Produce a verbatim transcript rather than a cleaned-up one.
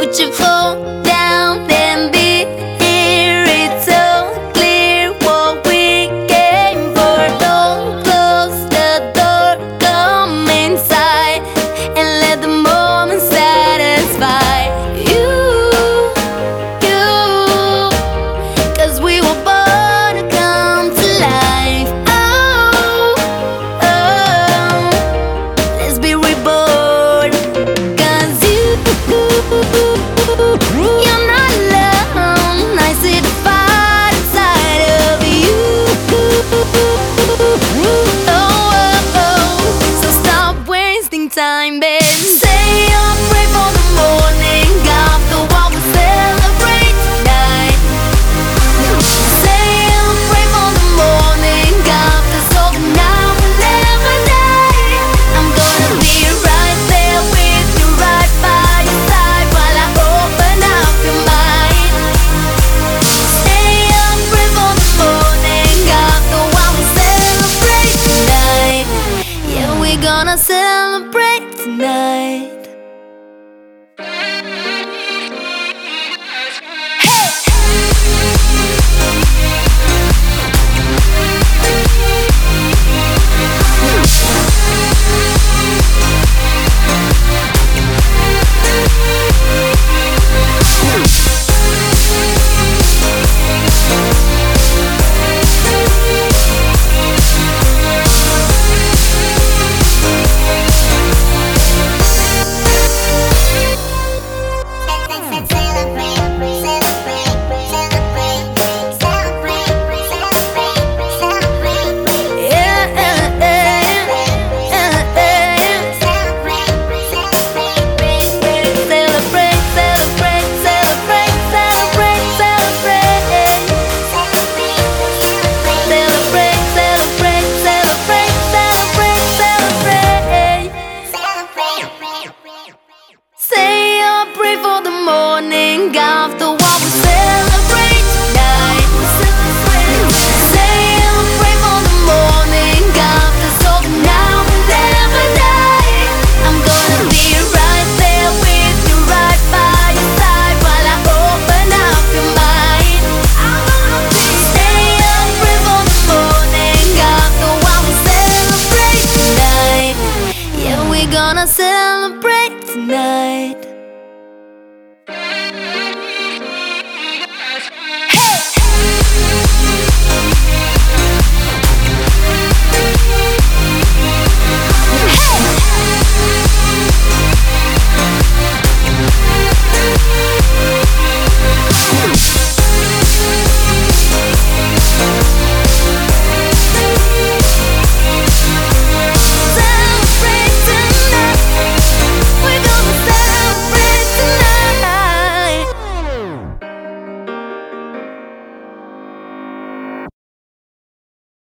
Put your phone down and be here. It's so clear what we came for. Don't close the door, come inside and let the moment satisfy you, you. Cause we were born to come to life. Oh, oh, let's be reborn. Cause you, you're not alone. I see the fire inside of you. Oh, oh, oh. So stop wasting time, babe. Say I'll pray for the morning after what we celebrate tonight. Say I'll pray for the morning after, so now we'll never die. I'm gonna be right there with you, right by your side, while I open up your mind. Say I'll pray for the morning after what we celebrate tonight. Yeah, we're gonna celebrate tonight. Say I'll pray for the morning after what we celebrate tonight. Say I'll pray for the morning after, so now we'll never die. I'm gonna be right there with you, right by your side, while I open up your mind. Say I'll pray for the morning after what we celebrate tonight. Yeah, we're gonna celebrate tonight.